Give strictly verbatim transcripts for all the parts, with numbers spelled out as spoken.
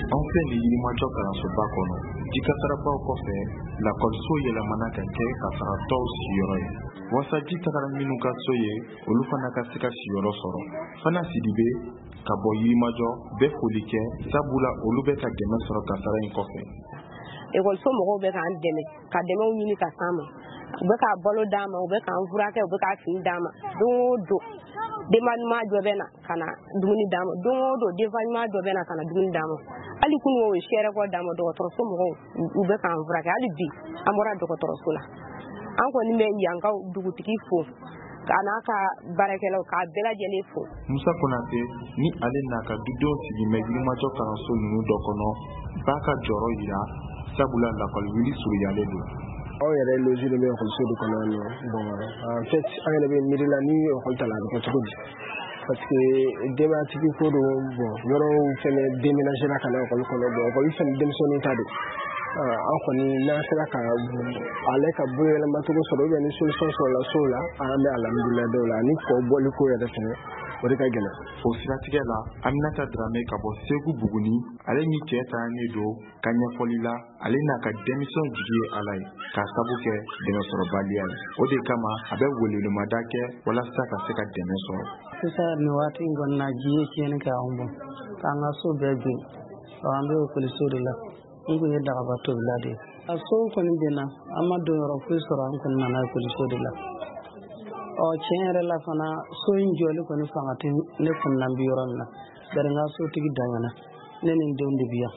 An filɛ nin yirimajɔ kalansoba kɔnɔ jikasarabaw kɔfɛ lakɔliso yɛlɛmana ka kɛ kasaratɔw siyɔrɔ ye. Wasa ji tagara minnu ka so ye olu fana ka se ka siyɔrɔ sɔrɔ. Fana Sidibe ka bɔ yirimajɔ bɛ foli kɛ sabula olu bɛ ka dɛmɛ sɔrɔ kasara in kɔfɛ. Ekɔliso mɔgɔw bɛ k'an dɛmɛ ka dɛmɛw ɲini ka s'an ma. U bɛ k'a balo d'an ma, u bɛ k'an furakɛ, u bɛ k'a fini d'an ma. Don o don denba ɲuman dɔ bɛ na ka na dumuni d'an ma. Don o don denfa ɲuman dɔ bɛ na ka na dumuni d'an ma. Hali kunun o ye sɛrɛkɔ d'an ma dɔgɔtɔrɔso mɔgɔw u bɛ k'an furakɛ. Hali bi an bɔra dɔgɔtɔrɔso la. An kɔni bɛ yankaw dugutigi fo k'a n'a ka baarakɛlaw k'a bɛɛ lajɛlen fo. Musa Konate ni ale n'a ka dudenw sigimɛ yirimajɔ kalanso ninnu dɔ kɔnɔ b'a ka jɔyɔrɔ yira sabula lakɔli wuli suruyalen don. Aw yɛrɛ loger bɛ ekɔliso de kɔnɔ yan nɔ. Bon en fait an yɛrɛ bɛ miiri la ni ekɔli ta la a bɛ kɛ cogo di parce que denbayatigi ko don bon yɔrɔw fɛnɛ déménager la ka na ekɔli kɔnɔ bon ekɔli fɛnɛ denmisɛnninw ta don. An kɔni n'an sera ka ale ka bolo yɛlɛmacogo sɔrɔ ou bien ni solution sɔrɔla so la an bɛ alhamdulilayi dɔw la ni kɔ bɔli ko yɛrɛ fɛnɛ o de ka gɛlɛn. O siratigɛ la Aminata Dramé ka bɔ Segu Buguni ale ni cɛ taalen don ka ɲɛfɔli la ale n'a ka denmisɛnw jigi ye Ala ye k'a sabu kɛ dɛmɛsɔrɔbaliya ye. O de kama a bɛ welewelemada kɛ walasa ka se ka dɛmɛ sɔrɔ. Sisan nin waati in kɔni na ji ye tiɲɛni kɛ anw bɔ k'an ka so bɛɛ bin an bɛ ekɔliso de la n kun ye dagaba tobila de ye. A sow kɔni binna an ma don yɔrɔ foyi sɔrɔ an kɔni nana ekɔliso de la. Ɔ tiɲɛ yɛrɛ la fana so in jɔli kɔni fanga tɛ ne kunna bi yɔrɔ min na bari n ka sotigi dangana ne ni n denw de bi yan.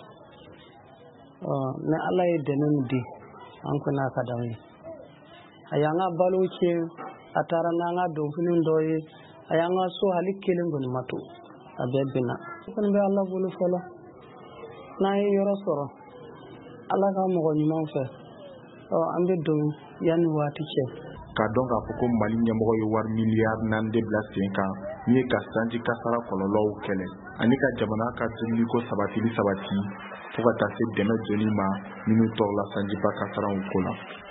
Ɔ ni Ala ye dɛmɛ min di an kɔni a ka d'anw ye. A y'an ka balo tiɲɛ a taara n'an ka donfiniw dɔ ye a y'an ka so hali kelen kɔni ma to a bɛɛ binna. O kɔni bɛ Ala bolo fɔlɔ n'an ye yɔrɔ sɔrɔ Ala ka mɔgɔ ɲuman fɛ ɔ an bɛ don yanni waati cɛ. K'a dɔn k'a fɔ ko Mali ɲɛmɔgɔ ye wari miliyari naani de bila sen kan min ye ka sanji kasara kɔlɔlɔw kɛlɛ ani ka jamana ka dumuniko sabatili sabati fo ka taa se dɛmɛ joli ma minnu tɔw la sanjiba kasaraw ko la.